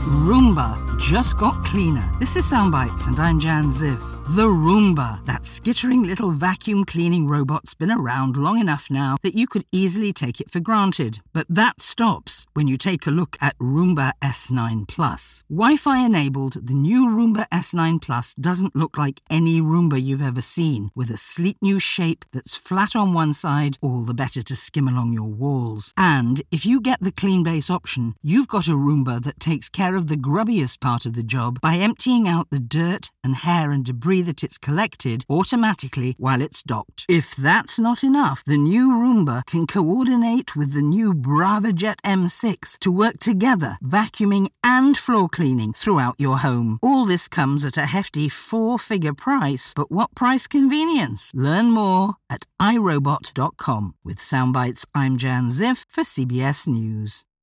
Roomba just got cleaner. This is Soundbites and I'm Jan Ziff. The Roomba, that skittering little vacuum cleaning robot's been around long enough now that you could easily take it for granted. But that stops when you take a look at Roomba S9 Plus. Wi-Fi enabled, the new Roomba S9 Plus doesn't look like any Roomba you've ever seen, with a sleek new shape that's flat on one side, all the better to skim along your walls. And if you get the clean base option, you've got a Roomba that takes care of the grubbiest part of the job by emptying out the dirt and hair and debris that it's collected automatically while it's docked. If that's not enough, the new Roomba can coordinate with the new BravaJet M6 to work together, vacuuming and floor cleaning throughout your home. All this comes at a hefty 4-figure price, but what price convenience? Learn more at iRobot.com. With Soundbites, I'm Jan Ziff for CBS News.